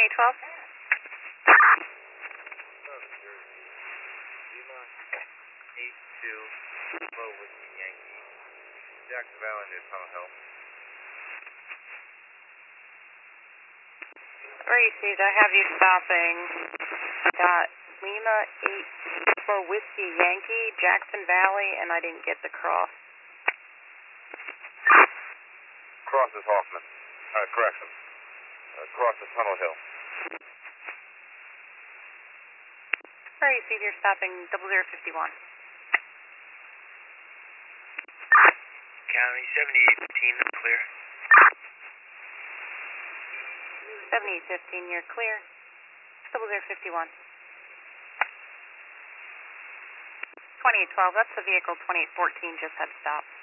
2812. Lima 82 Kilo Whiskey Yankee, Jackson Valley near Tunnel Hill. Received. I have you stopping. Got Lima 8 Kilo Whiskey Yankee, Jackson Valley, and I didn't get the cross. Cross is Hoffman. Correction. Cross is Tunnel Hill. Received. You're stopping 0051. County 7815, clear. 7815, you're clear. 0051. 2812, that's the vehicle 2814, just had stopped.